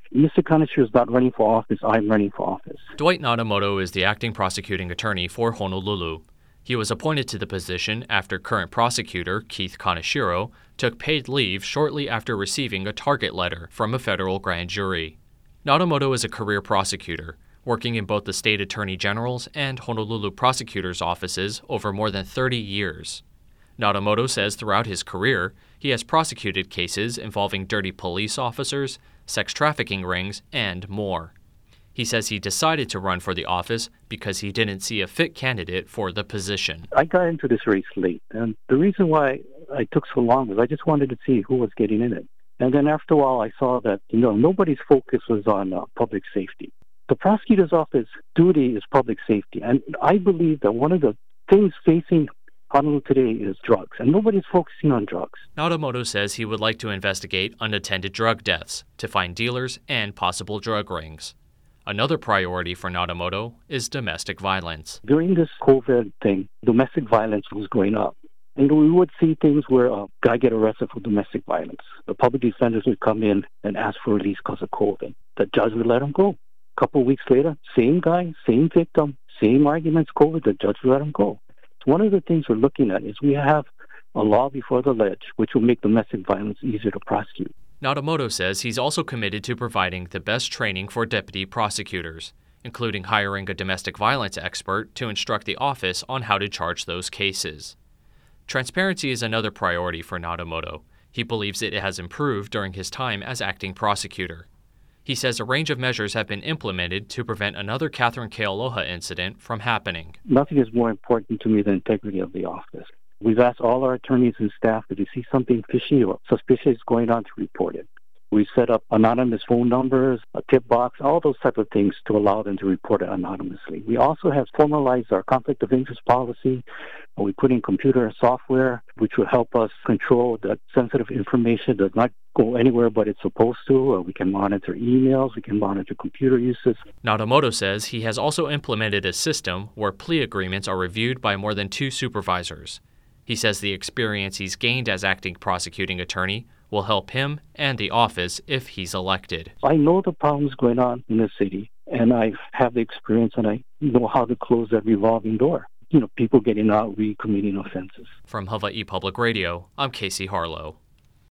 Mr. Kaneshiro is not running for office. I'm running for office. Dwight Nadamoto is the acting prosecuting attorney for Honolulu. He was appointed to the position after current prosecutor Keith Kaneshiro took paid leave shortly after receiving a target letter from a federal grand jury. Nadamoto is a career prosecutor, working in both the state attorney general's and Honolulu prosecutor's offices over more than 30 years. Nadamoto says throughout his career, he has prosecuted cases involving dirty police officers, sex trafficking rings, and more. He says he decided to run for the office because he didn't see a fit candidate for the position. I got into this race late, and the reason why I took so long was I just wanted to see who was getting in it. And then after a while, I saw that nobody's focus was on public safety. The prosecutor's office duty is public safety, and I believe that one of the things facing Honolulu today is drugs, and nobody's focusing on drugs. Nadamoto says he would like to investigate unattended drug deaths to find dealers and possible drug rings. Another priority for Nadamoto is domestic violence. During this COVID thing, domestic violence was going up. And we would see things where a guy get arrested for domestic violence. The public defenders would come in and ask for release because of COVID. The judge would let him go. A couple of weeks later, same guy, same victim, same arguments, COVID, the judge would let him go. One of the things we're looking at is we have a law before the ledge, which will make domestic violence easier to prosecute. Nadamoto says he's also committed to providing the best training for deputy prosecutors, including hiring a domestic violence expert to instruct the office on how to charge those cases. Transparency is another priority for Nadamoto. He believes it has improved during his time as acting prosecutor. He says a range of measures have been implemented to prevent another Catherine Kealoha incident from happening. Nothing is more important to me than the integrity of the office. We've asked all our attorneys and staff if you see something fishy or suspicious going on to report it. We set up anonymous phone numbers, a tip box, all those type of things to allow them to report it anonymously. We also have formalized our conflict of interest policy. We put in computer software, which will help us control that sensitive information does not go anywhere but it's supposed to. We can monitor emails, we can monitor computer uses. Nadamoto says he has also implemented a system where plea agreements are reviewed by more than 2 supervisors. He says the experience he's gained as acting prosecuting attorney will help him and the office if he's elected. I know the problems going on in the city, and I have the experience, and I know how to close that revolving door. People getting out, recommitting offenses. From Hawaii Public Radio, I'm Casey Harlow.